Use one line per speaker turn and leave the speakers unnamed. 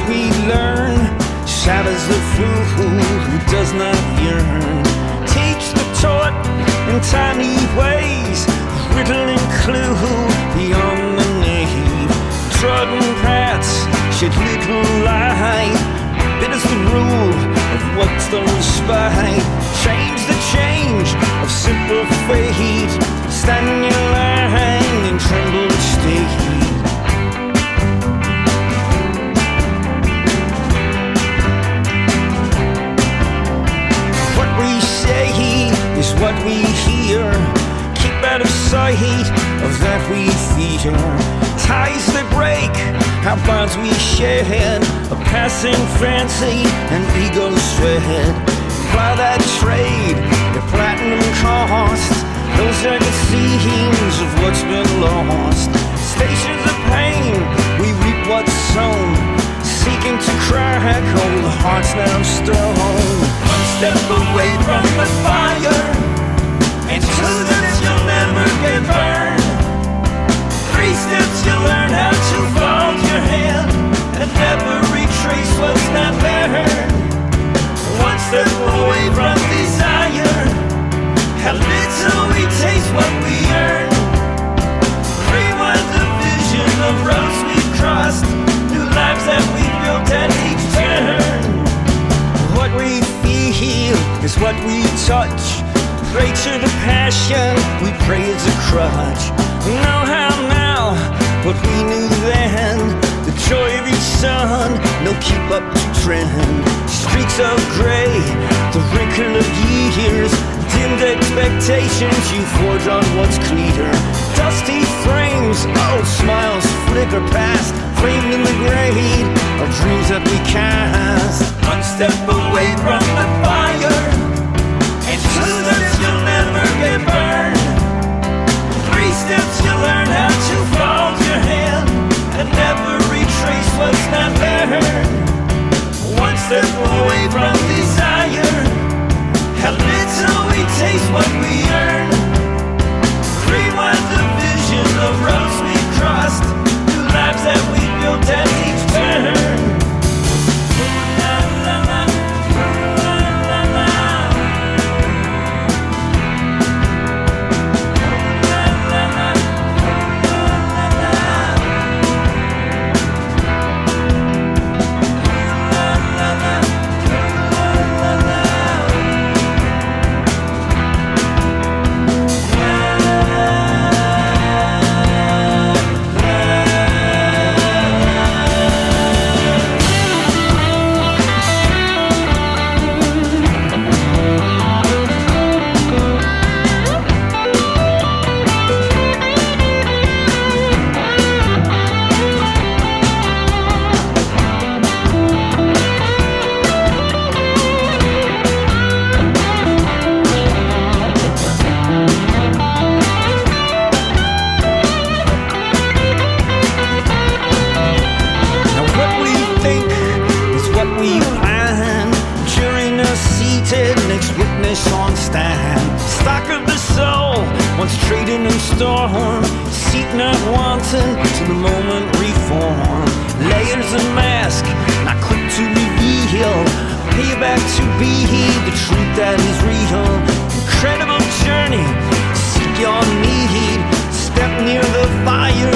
we learn shatters the fool who does not yearn. Teach the taught in tiny ways, riddle and clue beyond the nave. Trodden paths shed little light, it is the rule of what's the spite. Change the change of simple fate, stand in your line and tremble state. What we say is what we hear, keep out of sight of that we fear. Ties that break, our bonds we shed, a passing fancy and ego shred. Fly that trade, the platinum cost, those jagged seams of what's been lost. Stations of pain, we reap what's sown, seeking to crack old hearts now stone. One step away from the fire, and two that you'll never get burned. 3 steps you learn how to fold your hand and never retrace what's not learned. 1 step away from desire, how little we taste what we earn. Rewind the vision of roads we've crossed, new lives that we built at each turn. What we feel is what we touch, pray to the passion, we pray as a crutch. Know how now, what we knew then, the joy of each sun, no keep up to trend. Streaks of gray, the wrinkle of years, dimmed expectations you forge on what's clear. Dusty frames, old smiles flicker past, framed in the grade of dreams that we cast. 1 step away from the fire, and 2 that you'll never get burned. 3 steps you learn how to fold your hand and never retrace what's not learned. 1 step away from desire, how little we taste what we earn. Rewind the vision of roads we crossed, new lives that we built at each turn. On stand, stock of the soul, once trading in storm, seek not wanton to the moment reform. Layers of mask, not quick to reveal, payback to be the truth that is real. Incredible journey, seek your need, step near the fire